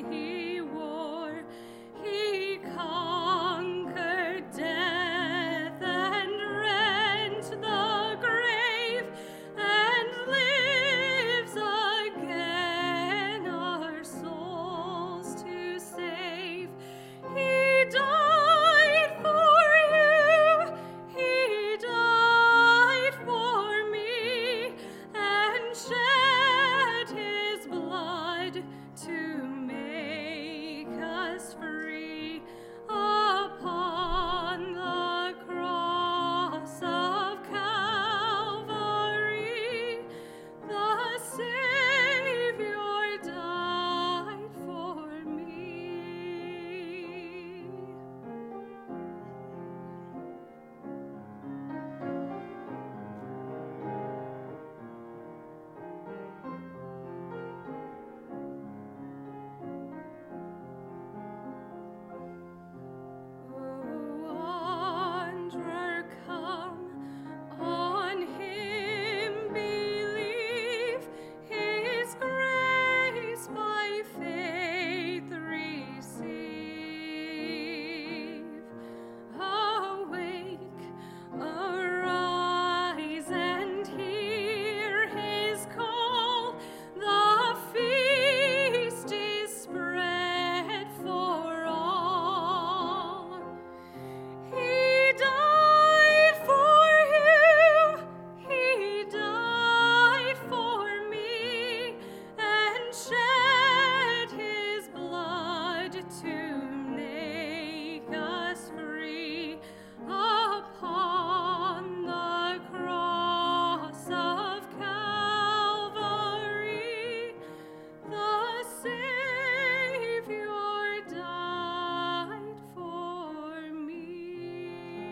he wore. He conquered death and rent the grave and lives again our souls to save. He died for you, he died for me, and shed his blood to make us free. Upon the cross of Calvary, the Savior died for me. Wanderer, come, on him believe, his grace by faith receive. Awake, arise, and hear his call. The feast is spread for all. He died for you, he died for me, and shed his blood to make us free. Upon the cross of Calvary, the Savior died for me.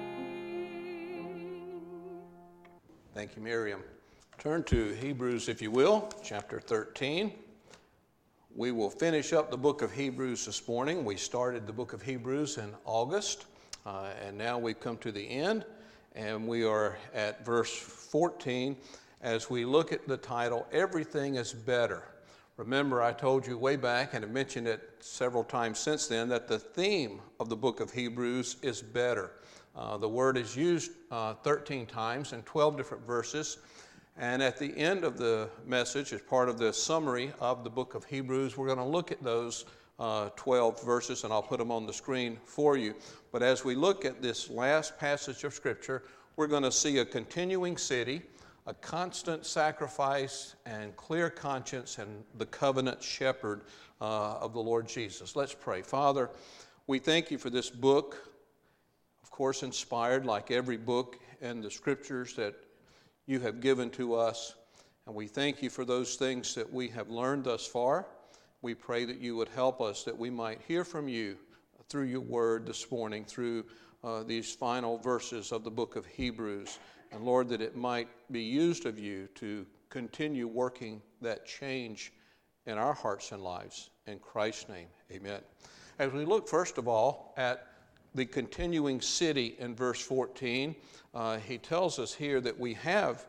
Thank you, Miriam. Turn to Hebrews, if you will, chapter 13. We will finish up the book of Hebrews this morning. We started the book of Hebrews in August, and now we've come to the end, and we are at verse 14 as we look at the title, Everything is Better. Remember, I told you way back, and have mentioned it several times since then, that the theme of the book of Hebrews is better. The word is used 13 times in 12 different verses. And at the end of the message, as part of the summary of the book of Hebrews, we're going to look at those 12 verses, and I'll put them on the screen for you. But as we look at this last passage of Scripture, we're going to see a continuing city, a constant sacrifice and clear conscience, and the covenant shepherd of the Lord Jesus. Let's pray. Father, we thank you for this book, of course inspired like every book in the Scriptures that you have given to us. And we thank you for those things that we have learned thus far. We pray that you would help us, that we might hear from you through your word this morning, through these final verses of the book of Hebrews. And Lord, that it might be used of you to continue working that change in our hearts and lives. In Christ's name, amen. As we look first of all at the continuing city in verse 14, he tells us here that we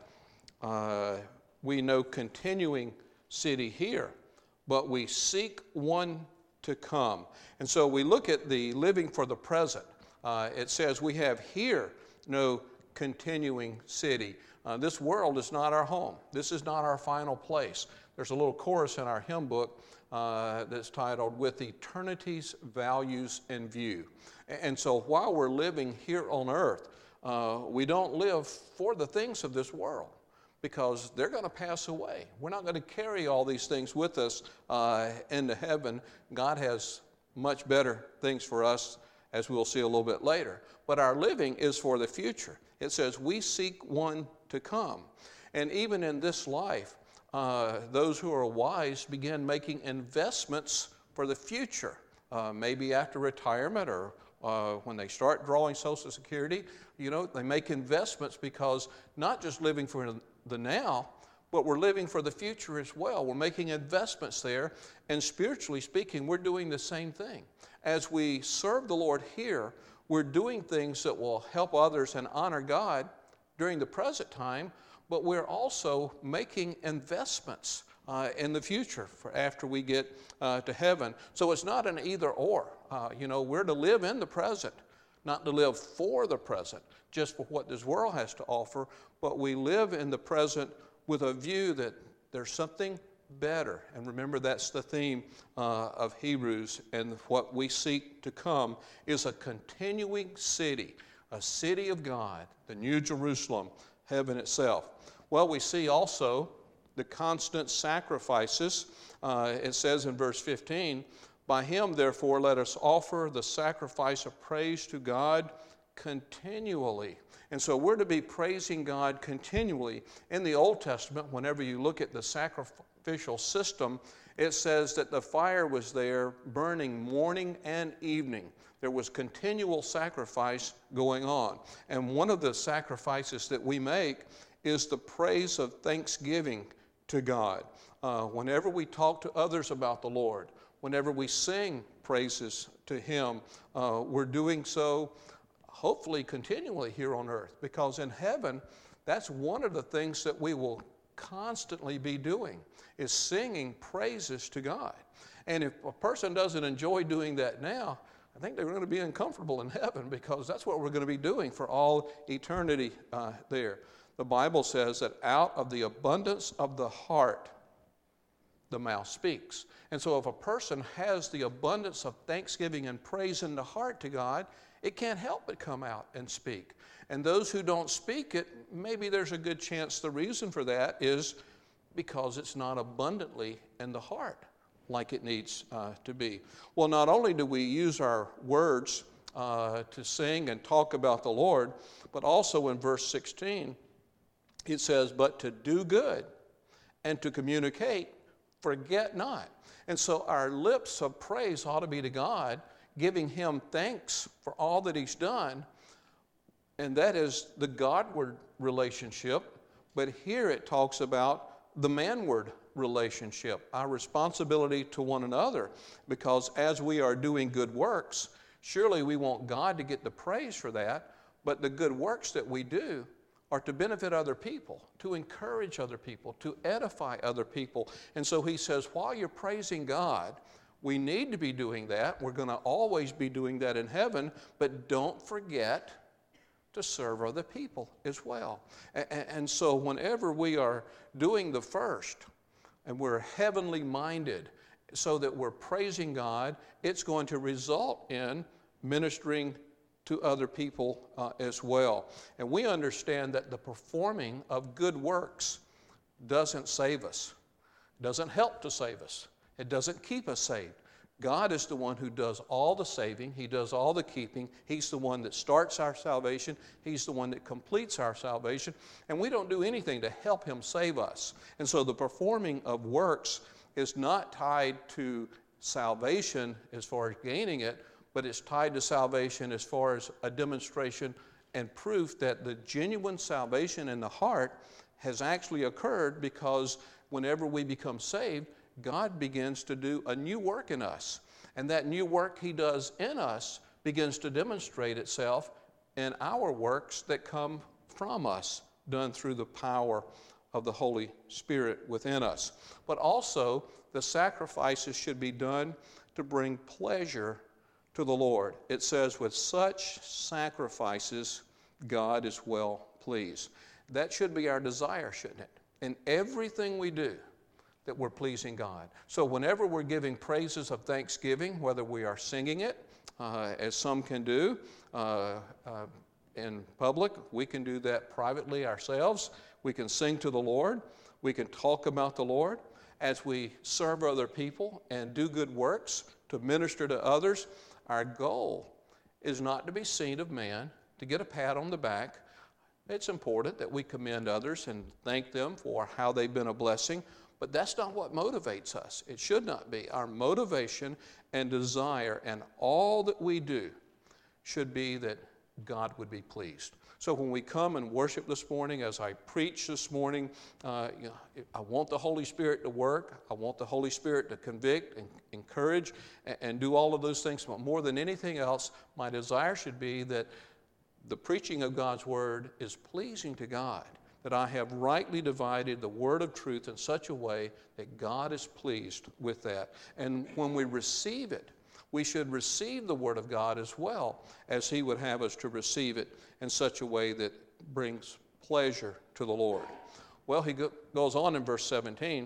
know continuing city here, but we seek one to come. And so we look at the living for the present. It says we have here no continuing city. This world is not our home. This is not our final place. There's a little chorus in our hymn book that's titled, With Eternity's Values in View. And so while we're living here on earth, we don't live for the things of this world, because they're going to pass away. We're not going to carry all these things with us into heaven. God has much better things for us, as we'll see a little bit later. But our living is for the future. It says we seek one to come. And even in this life, those who are wise begin making investments for the future, maybe after retirement or when they start drawing Social Security. They make investments because not just living for the now, but we're living for the future as well. We're making investments there, and spiritually speaking, we're doing the same thing. As we serve the Lord here, we're doing things that will help others and honor God during the present time, but we're also making investments in the future for after we get to heaven. So it's not an either or. We're to live in the present, not to live for the present, just for what this world has to offer, but we live in the present with a view that there's something better. And remember, that's the theme of Hebrews, and what we seek to come is a continuing city, a city of God, the New Jerusalem, heaven itself. Well, we see also the constant sacrifices. It says in verse 15, "By him, therefore, let us offer the sacrifice of praise to God continually." And so we're to be praising God continually. In the Old Testament, whenever you look at the sacrificial system, it says that the fire was there burning morning and evening. There was continual sacrifice going on. And one of the sacrifices that we make is the praise of thanksgiving to God. Whenever we talk to others about the Lord, whenever we sing praises to Him, we're doing so hopefully continually here on earth, because in heaven, that's one of the things that we will constantly be doing, is singing praises to God. And if a person doesn't enjoy doing that now, I think they're going to be uncomfortable in heaven, because that's what we're going to be doing for all eternity there. The Bible says that out of the abundance of the heart, the mouth speaks. And so if a person has the abundance of thanksgiving and praise in the heart to God, it can't help but come out and speak. And those who don't speak it, maybe there's a good chance the reason for that is because it's not abundantly in the heart like it needs to be. Well, not only do we use our words to sing and talk about the Lord, but also in verse 16, it says, "But to do good and to communicate, forget not." And so our lips of praise ought to be to God, giving Him thanks for all that He's done, and that is the Godward relationship. But here it talks about the manward relationship, our responsibility to one another, because as we are doing good works, surely we want God to get the praise for that, but the good works that we do are to benefit other people, to encourage other people, to edify other people. And so he says, while you're praising God, we need to be doing that. We're going to always be doing that in heaven, but don't forget to serve other people as well. And so whenever we are doing the first, and we're heavenly minded, so that we're praising God, it's going to result in ministering to other people as well. And we understand that the performing of good works doesn't save us, doesn't help to save us. It doesn't keep us saved. God is the one who does all the saving. He does all the keeping. He's the one that starts our salvation. He's the one that completes our salvation. And we don't do anything to help Him save us. And so the performing of works is not tied to salvation as far as gaining it, but it's tied to salvation as far as a demonstration and proof that the genuine salvation in the heart has actually occurred, because whenever we become saved, God begins to do a new work in us. And that new work He does in us begins to demonstrate itself in our works that come from us, done through the power of the Holy Spirit within us. But also, the sacrifices should be done to bring pleasure to the Lord. It says, with such sacrifices, God is well pleased. That should be our desire, shouldn't it? In everything we do, that we're pleasing God. So whenever we're giving praises of thanksgiving, whether we are singing it, as some can do in public, we can do that privately ourselves. We can sing to the Lord. We can talk about the Lord. As we serve other people and do good works to minister to others, our goal is not to be seen of man, to get a pat on the back. It's important that we commend others and thank them for how they've been a blessing, but that's not what motivates us. It should not be. Our motivation and desire and all that we do should be that God would be pleased. So when we come and worship this morning, as I preach this morning, I want the Holy Spirit to work. I want the Holy Spirit to convict and encourage and do all of those things. But more than anything else, my desire should be that the preaching of God's Word is pleasing to God, that I have rightly divided the word of truth in such a way that God is pleased with that. And when we receive it, we should receive the word of God as well as he would have us to receive it in such a way that brings pleasure to the Lord. Well, he goes on in verse 17.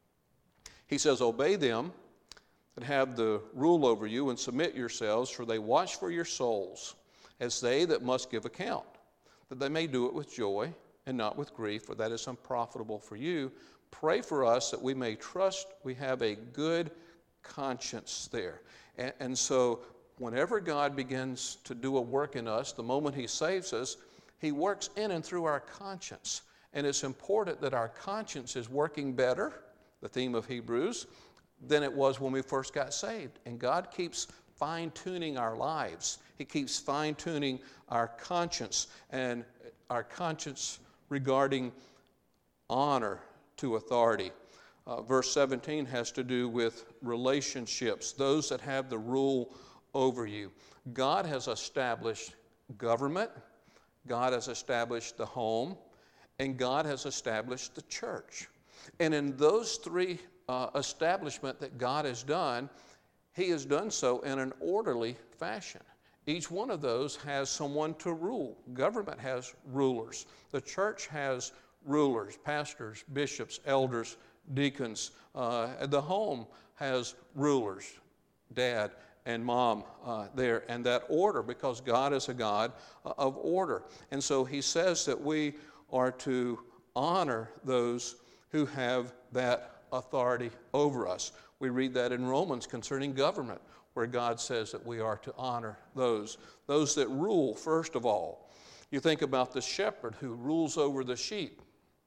He says, obey them that have the rule over you and submit yourselves, for they watch for your souls as they that must give account, that they may do it with joy and not with grief, for that is unprofitable for you. Pray for us that we may trust we have a good conscience there. And so whenever God begins to do a work in us, the moment he saves us, he works in and through our conscience. And it's important that our conscience is working better, the theme of Hebrews, than it was when we first got saved. And God keeps fine-tuning our lives. He keeps fine-tuning our conscience, and our conscience regarding honor to authority. Verse 17 has to do with relationships, those that have the rule over you. God has established government, God has established the home, and God has established the church. And in those three establishments that God has done, he has done so in an orderly fashion. Each one of those has someone to rule. Government has rulers. The church has rulers, pastors, bishops, elders, deacons. The home has rulers, dad and mom there, and that order, because God is a God of order. And so he says that we are to honor those who have that authority over us. We read that in Romans concerning government, where God says that we are to honor those that rule, first of all. You think about the shepherd who rules over the sheep.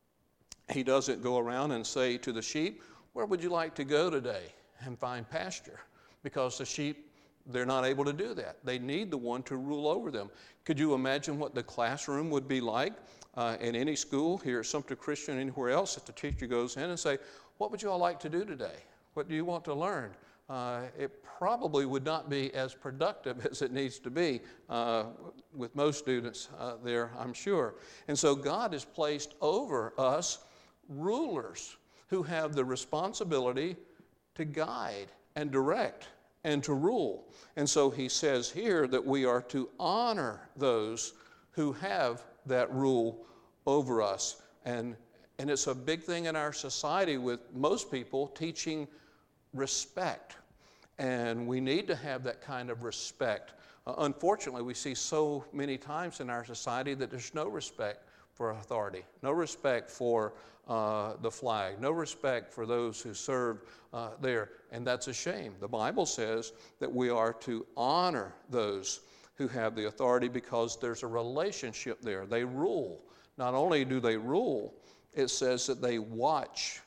He doesn't go around and say to the sheep, where would you like to go today and find pasture? Because the sheep, they're not able to do that. They need the one to rule over them. Could you imagine what the classroom would be like in any school, here at Sumter Christian, anywhere else, if the teacher goes in and say, what would you all like to do today? What do you want to learn? It probably would not be as productive as it needs to be with most students there, I'm sure. And so God has placed over us rulers who have the responsibility to guide and direct and to rule. And so he says here that we are to honor those who have that rule over us. And it's a big thing in our society with most people teaching respect. And we need to have that kind of respect. Unfortunately, we see so many times in our society that there's no respect for authority, no respect for the flag, no respect for those who serve there. And that's a shame. The Bible says that we are to honor those who have the authority because there's a relationship there. They rule. Not only do they rule, it says that they watch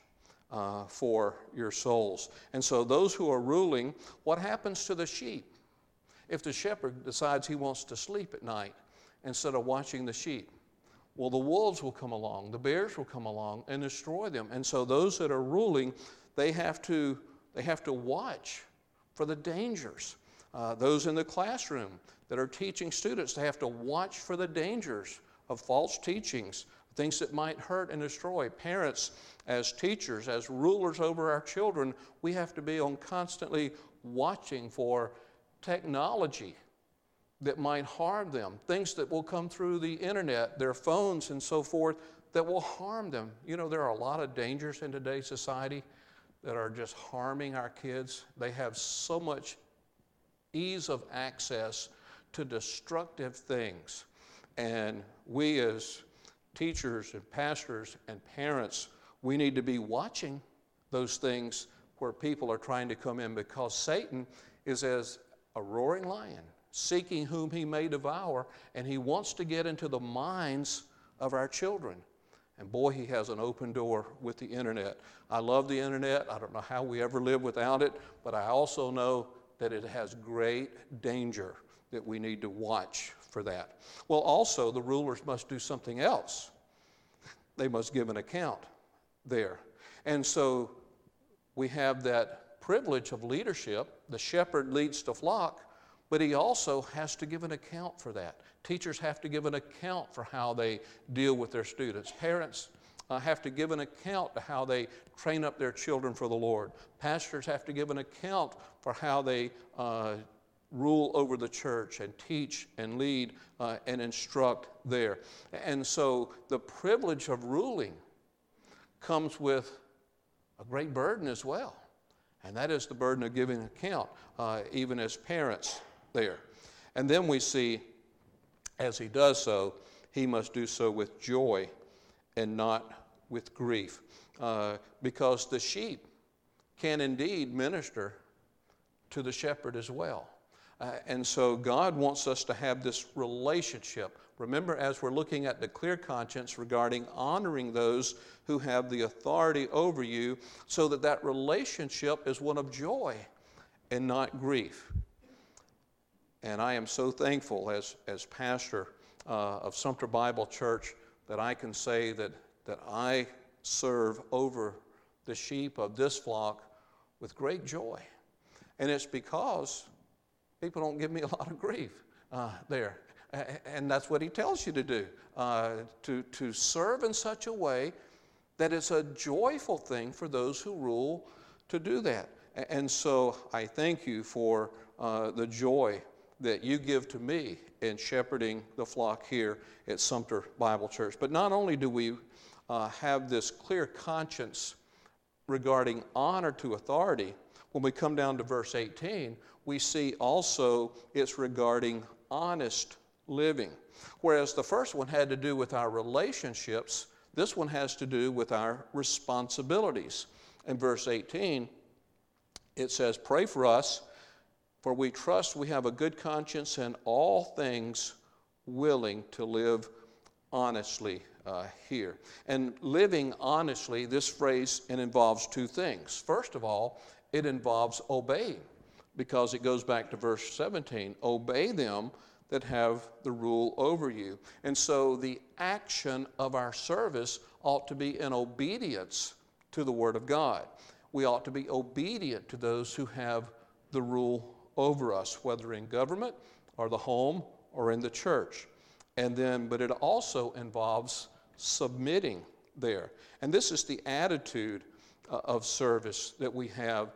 for your souls. And so those who are ruling, what happens to the sheep? If the shepherd decides he wants to sleep at night instead of watching the sheep, well, the wolves will come along, the bears will come along and destroy them. And so those that are ruling, they have to watch for the dangers. Those in the classroom that are teaching students, they have to watch for the dangers of false teachings, things that might hurt and destroy. Parents, as teachers, as rulers over our children, we have to be on constantly watching for technology that might harm them, things that will come through the internet, their phones and so forth, that will harm them. You know, there are a lot of dangers in today's society that are just harming our kids. They have so much ease of access to destructive things. And we as teachers and pastors and parents, we need to be watching those things where people are trying to come in, because Satan is as a roaring lion, seeking whom he may devour, and he wants to get into the minds of our children. And boy, he has an open door with the internet. I love the internet. I don't know how we ever live without it, but I also know that it has great danger that we need to watch for that. Well, also, the rulers must do something else. They must give an account there. And so we have that privilege of leadership. The shepherd leads the flock, but he also has to give an account for that. Teachers have to give an account for how they deal with their students. Parents have to give an account to how they train up their children for the Lord. Pastors have to give an account for how they rule over the church and teach and lead and instruct there. And so the privilege of ruling comes with a great burden as well. And that is the burden of giving account, even as parents there. And then we see, as he does so, he must do so with joy and not with grief. Because the sheep can indeed minister to the shepherd as well. And so God wants us to have this relationship. Remember, as we're looking at the clear conscience regarding honoring those who have the authority over you, so that that relationship is one of joy and not grief. And I am so thankful as pastor of Sumter Bible Church that I can say that I serve over the sheep of this flock with great joy. And it's because people don't give me a lot of grief there. And that's what he tells you to do, to serve in such a way that it's a joyful thing for those who rule to do that. And so I thank you for the joy that you give to me in shepherding the flock here at Sumter Bible Church. But not only do we have this clear conscience regarding honor to authority, when we come down to verse 18, we see also it's regarding honest living. Whereas the first one had to do with our relationships, this one has to do with our responsibilities. In verse 18, it says, "Pray for us, for we trust we have a good conscience in all things, willing to live honestly," here. And living honestly, this phrase, it involves two things. First of all, it involves obeying, because it goes back to verse 17. Obey them that have the rule over you. And so the action of our service ought to be in obedience to the Word of God. We ought to be obedient to those who have the rule over us, whether in government or the home or in the church. And then, but it also involves submitting there. And this is the attitude of service that we have.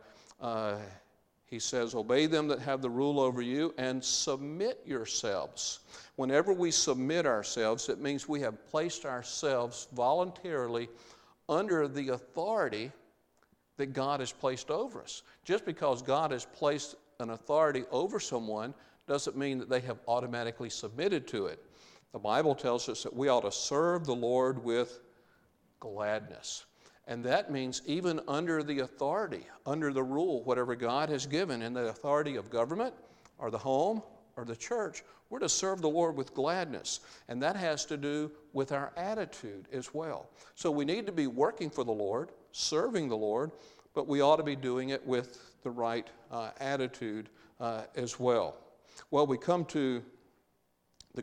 He says, obey them that have the rule over you and submit yourselves. Whenever we submit ourselves, it means we have placed ourselves voluntarily under the authority that God has placed over us. Just because God has placed an authority over someone doesn't mean that they have automatically submitted to it. The Bible tells us that we ought to serve the Lord with gladness. And that means even under the authority, under the rule, whatever God has given in the authority of government or the home or the church, we're to serve the Lord with gladness. And that has to do with our attitude as well. So we need to be working for the Lord, serving the Lord, but we ought to be doing it with the right attitude as well. Well, we come to the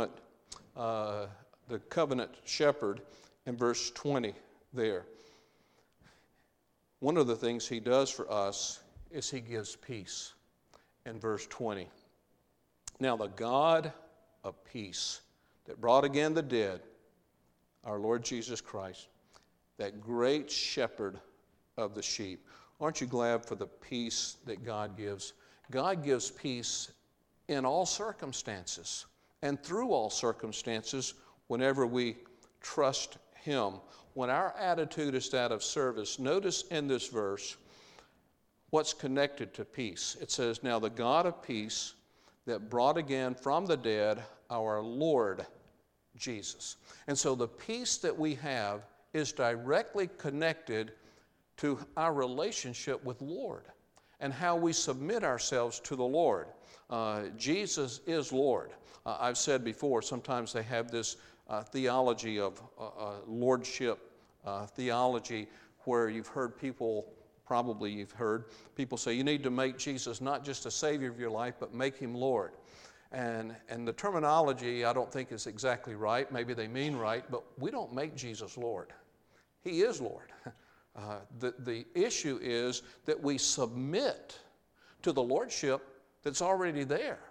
covenant shepherd in verse 20 there. One of the things he does for us is he gives peace in verse 20. Now the God of peace that brought again the dead, our Lord Jesus Christ, that great shepherd of the sheep. Aren't you glad for the peace that God gives? God gives peace in all circumstances and through all circumstances whenever we trust Him. When our attitude is that of service, notice in this verse what's connected to peace. It says, now the God of peace that brought again from the dead our Lord Jesus. And so the peace that we have is directly connected to our relationship with Lord and how we submit ourselves to the Lord. Jesus is Lord. I've said before, sometimes they have this theology of lordship theology where you've heard people, probably you've heard people say you need to make Jesus not just a Savior of your life, but make Him Lord. And the terminology I don't think is exactly right. Maybe they mean right, but we don't make Jesus Lord. He is Lord. The issue is that we submit to the lordship that's already there.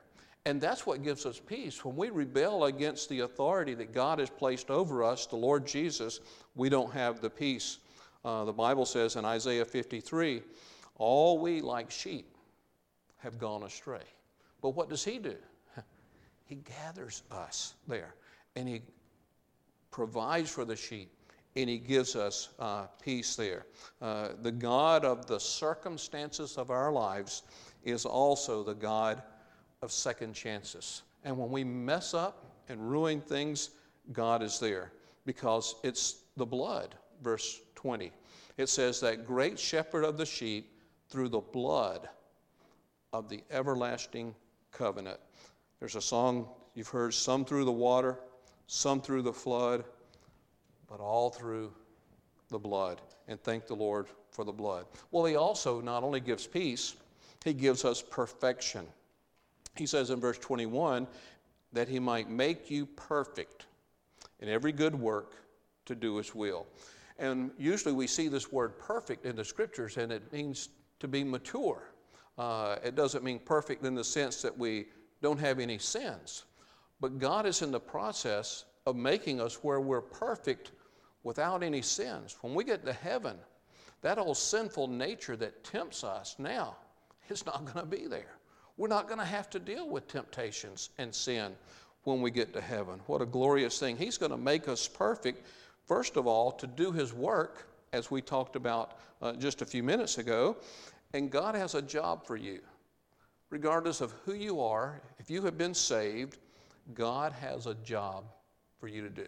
And that's what gives us peace. When we rebel against the authority that God has placed over us, the Lord Jesus, we don't have the peace. The Bible says in Isaiah 53, all we like sheep have gone astray. But what does he do? He gathers us there, and he provides for the sheep, and he gives us peace there. The God of the circumstances of our lives is also the God of second chances. And when we mess up and ruin things, God is there, because it's the blood. Verse 20, it says, that great shepherd of the sheep, through the blood of the everlasting covenant. There's a song you've heard, some through the water, some through the flood, but all through the blood. And thank the Lord for the blood. Well, he also not only gives peace, he gives us perfection. He says in verse 21, that he might make you perfect in every good work to do his will. And usually we see this word perfect in the scriptures, and it means to be mature. It doesn't mean perfect in the sense that we don't have any sins. But God is in the process of making us where we're perfect without any sins. When we get to heaven, that old sinful nature that tempts us now is not going to be there. We're not going to have to deal with temptations and sin when we get to heaven. What a glorious thing. He's going to make us perfect, first of all, to do his work, as we talked about just a few minutes ago. And God has a job for you. Regardless of who you are, if you have been saved, God has a job for you to do.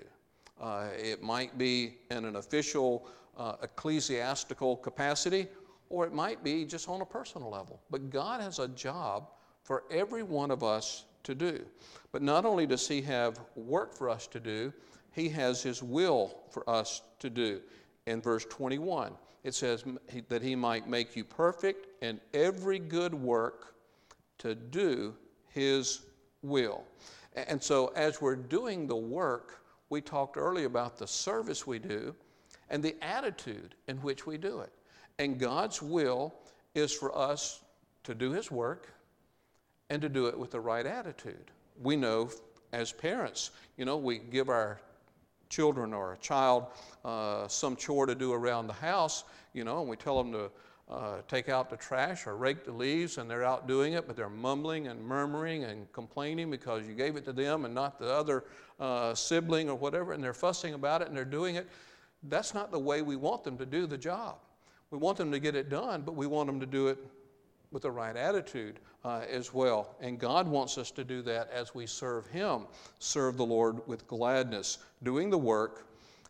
It might be in an official ecclesiastical capacity, or it might be just on a personal level. But God has a job for every one of us to do. But not only does he have work for us to do, he has his will for us to do. In verse 21, it says that he might make you perfect in every good work to do his will. And so as we're doing the work, we talked earlier about the service we do and the attitude in which we do it. And God's will is for us to do his work and to do it with the right attitude. We know as parents, we give our children or a child some chore to do around the house, and we tell them to take out the trash or rake the leaves, and they're out doing it, but they're mumbling and murmuring and complaining because you gave it to them and not the other sibling or whatever, and they're fussing about it and they're doing it. That's not the way we want them to do the job. We want them to get it done, but we want them to do it with the right attitude as well. And God wants us to do that as we serve him, serve the Lord with gladness. Doing the work,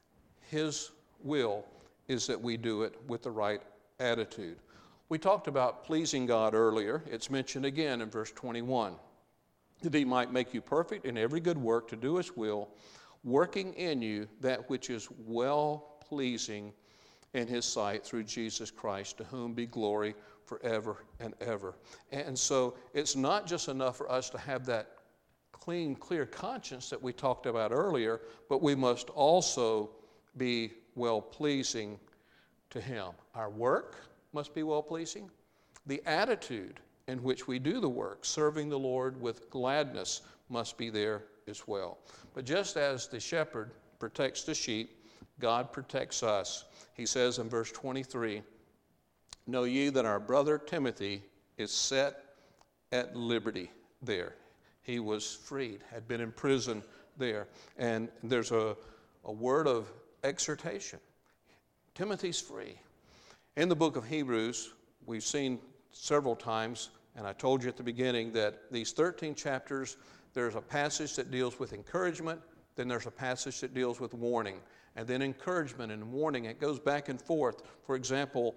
his will is that we do it with the right attitude. We talked about pleasing God earlier. It's mentioned again in verse 21. That he might make you perfect in every good work to do his will, working in you that which is well-pleasing in his sight through Jesus Christ, to whom be glory forever and ever. And so it's not just enough for us to have that clean, clear conscience that we talked about earlier, but we must also be well-pleasing to him. Our work must be well-pleasing. The attitude in which we do the work, serving the Lord with gladness, must be there as well. But just as the shepherd protects the sheep, God protects us. He says in verse 23, know ye that our brother Timothy is set at liberty there. He was freed, had been in prison there. And there's a word of exhortation. Timothy's free. In the book of Hebrews, we've seen several times, and I told you at the beginning that these 13 chapters, there's a passage that deals with encouragement, then there's a passage that deals with warning. And then encouragement and warning, it goes back and forth. For example,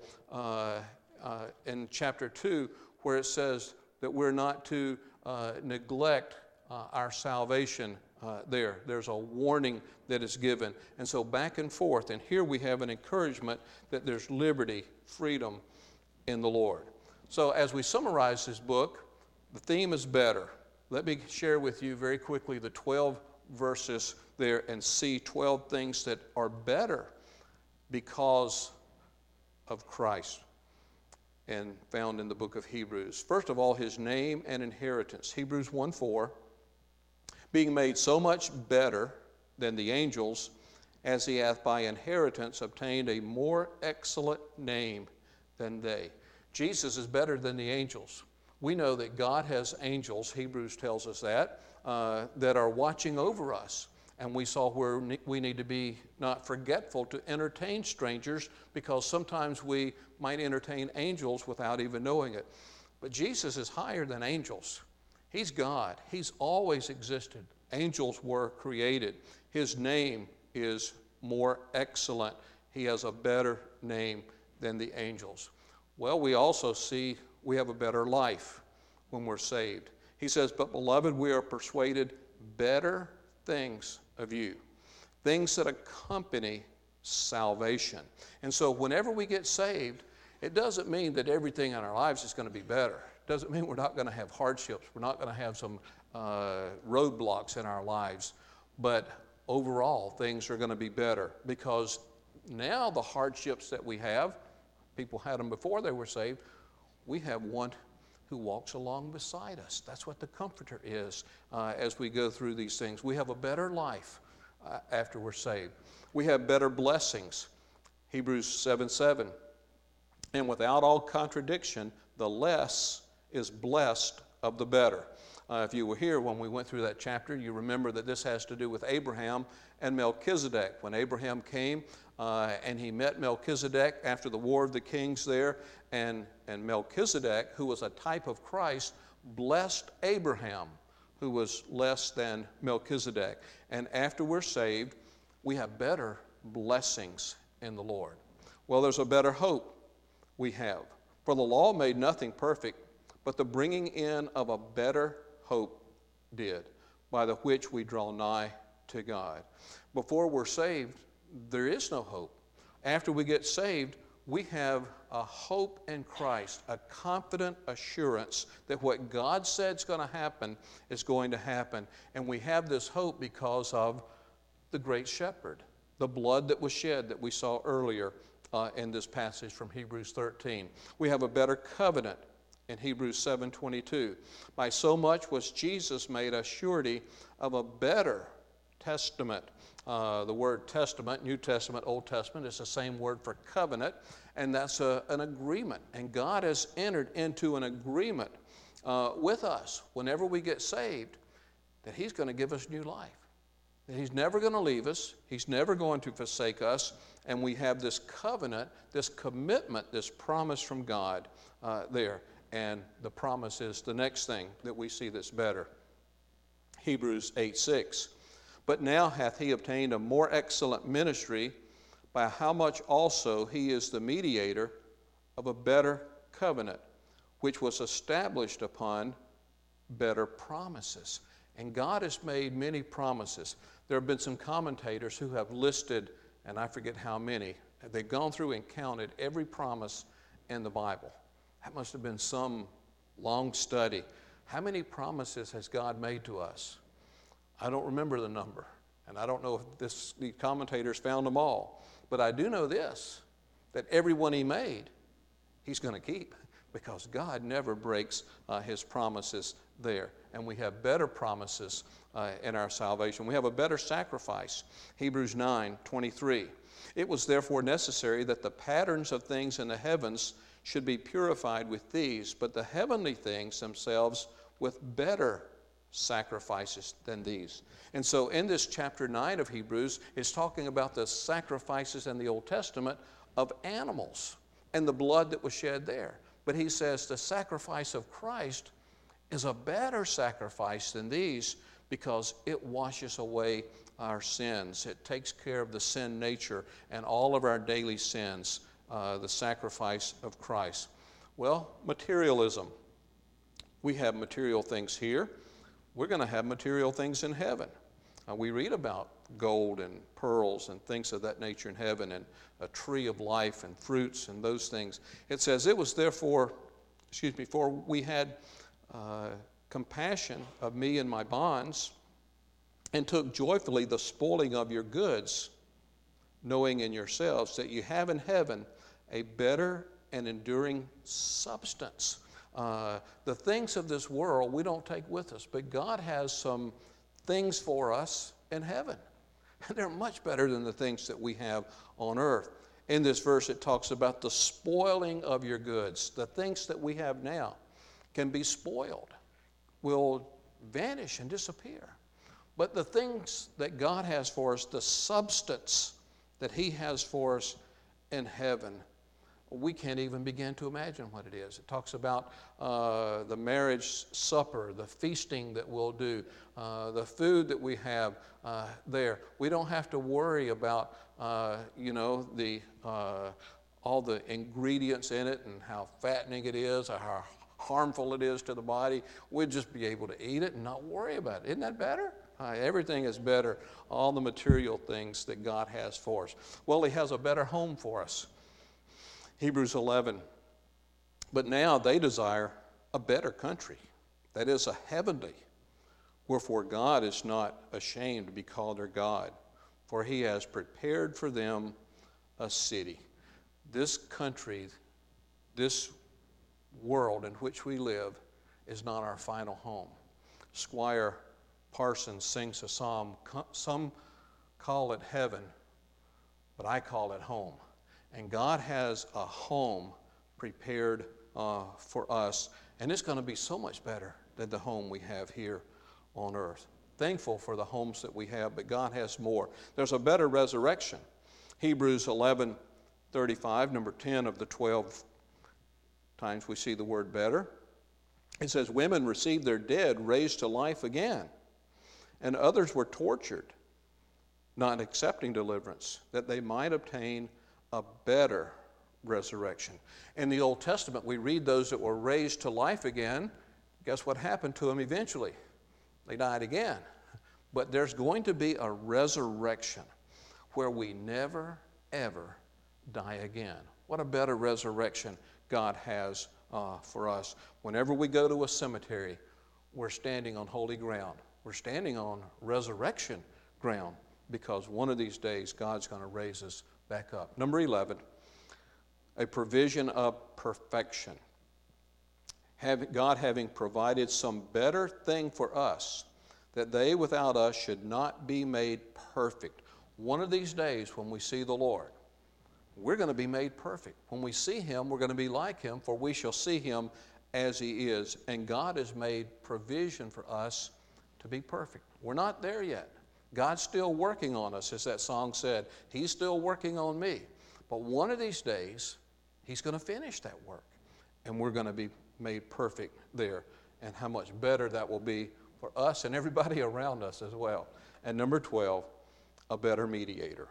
in chapter 2, where it says that we're not to neglect our salvation there's a warning that is given. And so back and forth. And here we have an encouragement that there's liberty, freedom in the Lord. So as we summarize this book, the theme is better. Let me share with you very quickly the 12 verses there and see 12 things that are better because of Christ. and found in the book of Hebrews. First of all, his name and inheritance. Hebrews 1:4, being made so much better than the angels, as he hath by inheritance obtained a more excellent name than they. Jesus is better than the angels. We know that God has angels, Hebrews tells us that are watching over us. And we saw where we need to be not forgetful to entertain strangers, because sometimes we might entertain angels without even knowing it. But Jesus is higher than angels. He's God. He's always existed. Angels were created. His name is more excellent. He has a better name than the angels. Well, we also see we have a better life when we're saved. He says, but beloved, we are persuaded better things of you, things that accompany salvation. And so whenever we get saved, it doesn't mean that everything in our lives is going to be better. It doesn't mean we're not going to have hardships. We're not going to have some roadblocks in our lives. But overall, things are going to be better, because now the hardships that we have, people had them before they were saved, we have one who walks along beside us. That's what the Comforter is as we go through these things. We have a better life after we're saved. We have better blessings. Hebrews 7:7. And without all contradiction, the less is blessed of the better. If you were here when we went through that chapter, you remember that this has to do with Abraham and Melchizedek. When Abraham came and he met Melchizedek after the War of the Kings there, and Melchizedek, who was a type of Christ, blessed Abraham, who was less than Melchizedek. And after we're saved, we have better blessings in the Lord. Well, there's a better hope we have. For the law made nothing perfect, but the bringing in of a better hope did, by the which we draw nigh to God. Before we're saved, there is no hope. After we get saved, we have a hope in Christ, a confident assurance that what God said is going to happen is going to happen. And we have this hope because of the great shepherd, the blood that was shed that we saw earlier in this passage from Hebrews 13. We have a better covenant in Hebrews 7:22. By so much was Jesus made a surety of a better testament. The word testament, New Testament, Old Testament, is the same word for covenant, and that's an agreement. And God has entered into an agreement with us whenever we get saved, that He's going to give us new life, that He's never going to leave us, He's never going to forsake us, and we have this covenant, this commitment, this promise from God there. And the promise is the next thing that we see that's better. Hebrews 8:6. But now hath he obtained a more excellent ministry, by how much also he is the mediator of a better covenant, which was established upon better promises. And God has made many promises. There have been some commentators who have listed, and I forget how many, they've gone through and counted every promise in the Bible. That must have been some long study. How many promises has God made to us? I don't remember the number, and I don't know if the commentators found them all. But I do know this, that every one He made, He's going to keep, because God never breaks His promises there. And we have better promises in our salvation. We have a better sacrifice. Hebrews 9:23. It was therefore necessary that the patterns of things in the heavens should be purified with these, but the heavenly things themselves with better sacrifices than these. And so in this chapter 9 of Hebrews, it's talking about the sacrifices in the Old Testament of animals and the blood that was shed there. But he says the sacrifice of Christ is a better sacrifice than these, because it washes away our sins. It takes care of the sin nature and all of our daily sins, the sacrifice of Christ. Well, materialism. We have material things here. We're going to have material things in heaven. We read about gold and pearls and things of that nature in heaven, and a tree of life and fruits and those things. It says, it was therefore, for we had compassion of me and my bonds, and took joyfully the spoiling of your goods, knowing in yourselves that you have in heaven a better and enduring substance. The things of this world we don't take with us, but God has some things for us in heaven. And they're much better than the things that we have on earth. In this verse, it talks about the spoiling of your goods. The things that we have now can be spoiled, will vanish and disappear. But the things that God has for us, the substance that He has for us in heaven, we can't even begin to imagine what it is. It talks about the marriage supper, the feasting that we'll do, the food that we have there. We don't have to worry about, all the ingredients in it and how fattening it is or how harmful it is to the body. We'll just be able to eat it and not worry about it. Isn't that better? Everything is better, all the material things that God has for us. Well, He has a better home for us. Hebrews 11. But now they desire a better country, that is, a heavenly. Wherefore God is not ashamed to be called their God, for He has prepared for them a city. This country, this world in which we live, is not our final home. Squire Parsons sings a psalm. Some call it heaven, but I call it home. And God has a home prepared for us, and it's going to be so much better than the home we have here on earth. Thankful for the homes that we have, but God has more. There's a better resurrection. Hebrews 11:35, number 10 of the 12 times we see the word better. It says, women received their dead raised to life again, and others were tortured, not accepting deliverance, that they might obtain a better resurrection. In the Old Testament, we read those that were raised to life again. Guess what happened to them eventually? They died again. But there's going to be a resurrection where we never, ever die again. What a better resurrection God has for us. Whenever we go to a cemetery, we're standing on holy ground. We're standing on resurrection ground, because one of these days God's going to raise us back up. Number 11, a provision of perfection. God having provided some better thing for us, that they without us should not be made perfect. One of these days when we see the Lord, we're going to be made perfect. When we see Him, we're going to be like Him, for we shall see Him as He is. And God has made provision for us to be perfect. We're not there yet. God's still working on us, as that song said. He's still working on me. But one of these days, He's going to finish that work, and we're going to be made perfect there. And how much better that will be for us and everybody around us as well. And number 12, a better mediator.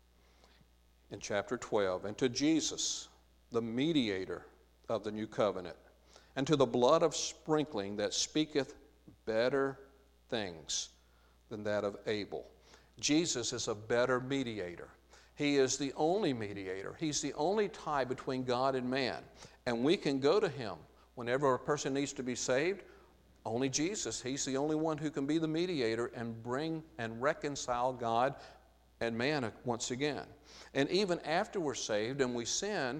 In chapter 12, and to Jesus, the mediator of the new covenant, and to the blood of sprinkling that speaketh better things than that of Abel. Jesus is a better mediator. He is the only mediator. He's the only tie between God and man. And we can go to Him whenever a person needs to be saved. Only Jesus. He's the only one who can be the mediator and bring and reconcile God and man once again. And even after we're saved and we sin,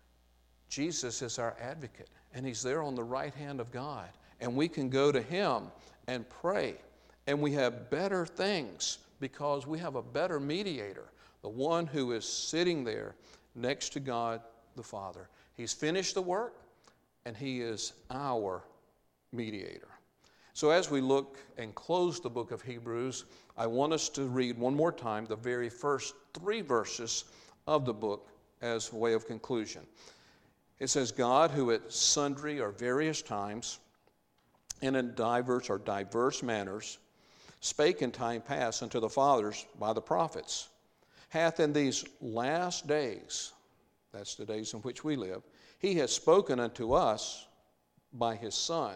Jesus is our advocate. And He's there on the right hand of God. And we can go to Him and pray. And we have better things because we have a better mediator, the one who is sitting there next to God the Father. He's finished the work, and He is our mediator. So as we look and close the book of Hebrews, I want us to read one more time the very first 3 verses of the book as a way of conclusion. It says, God, who at sundry or various times and in diverse manners spake in time past unto the fathers by the prophets, hath in these last days, that's the days in which we live, He has spoken unto us by His Son,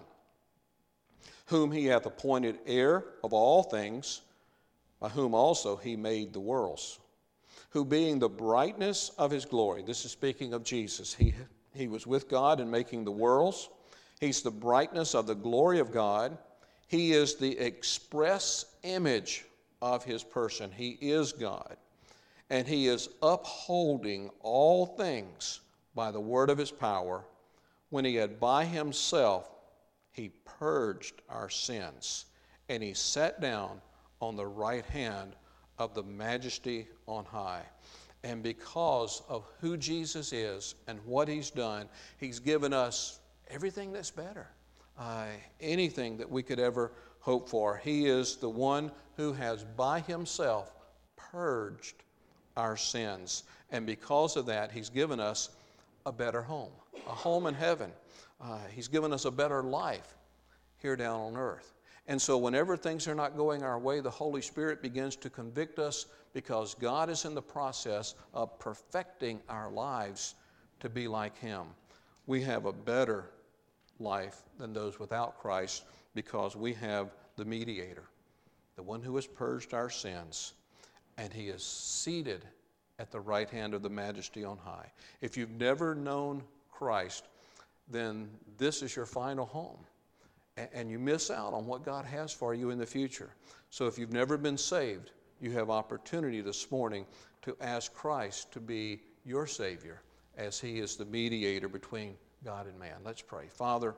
whom He hath appointed heir of all things, by whom also He made the worlds, who being the brightness of His glory, this is speaking of Jesus, He was with God in making the worlds. He's the brightness of the glory of God. He is the express image of His person. He is God. And He is upholding all things by the word of his power, when he had by himself, he purged our sins, and he sat down on the right hand of the majesty on high. And because of who Jesus is and what he's done, he's given us everything that's better, anything that we could ever hope for. He is the one who has by himself purged our sins. And because of that, he's given us a better home, a home in heaven. He's given us a better life here down on earth. And so whenever things are not going our way, the Holy Spirit begins to convict us, because God is in the process of perfecting our lives to be like him. We have a better life than those without Christ, because we have the mediator, the one who has purged our sins, and he is seated at the right hand of the majesty on high. If you've never known Christ, then this is your final home, and you miss out on what God has for you in the future. So if you've never been saved, you have opportunity this morning to ask Christ to be your Savior, as he is the mediator between God and man. Let's pray. Father,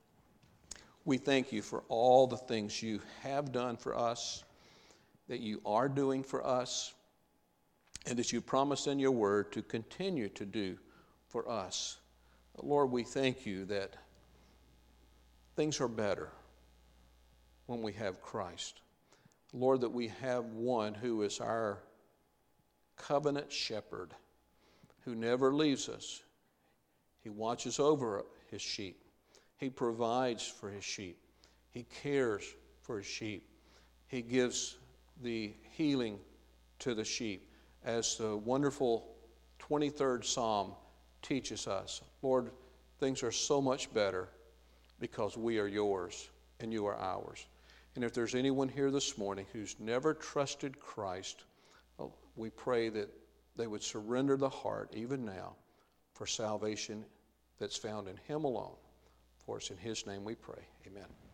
we thank you for all the things you have done for us, that you are doing for us, and that you promised in your word to continue to do for us. Lord, we thank you that things are better when we have Christ. Lord, that we have one who is our covenant shepherd, who never leaves us. He watches over his sheep. He provides for his sheep. He cares for his sheep. He gives the healing to the sheep, as the wonderful 23rd Psalm teaches us. Lord, things are so much better because we are yours and you are ours. And if there's anyone here this morning who's never trusted Christ, we pray that they would surrender the heart even now for salvation that's found in him alone. For it's in his name we pray. Amen.